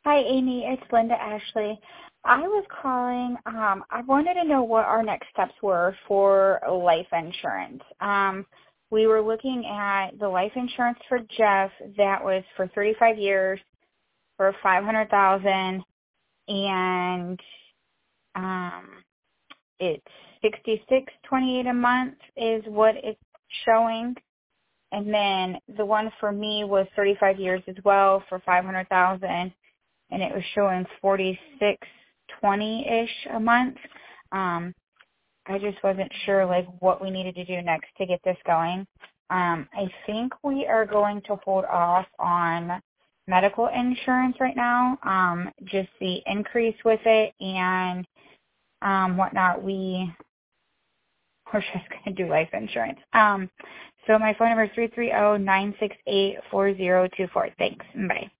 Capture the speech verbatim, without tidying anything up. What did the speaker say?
Hi, Amy. It's Linda Ashley. I was calling. Um, I wanted to know what our next steps were for life insurance. Um, we were looking at the life insurance for Jeff that was for thirty-five years for five hundred thousand, and um, it's sixty-six twenty-eight a month is what it's showing. And then the one for me was thirty-five years as well for five hundred thousand, and it was showing forty-six twenty-ish a month. Um, I just wasn't sure like what we needed to do next to get this going. Um, I think we are going to hold off on medical insurance right now. Um, just the increase with it and um, whatnot. We we're just going to do life insurance. Um, so my phone number is three three zero, nine six eight, four zero two four. Thanks. Bye.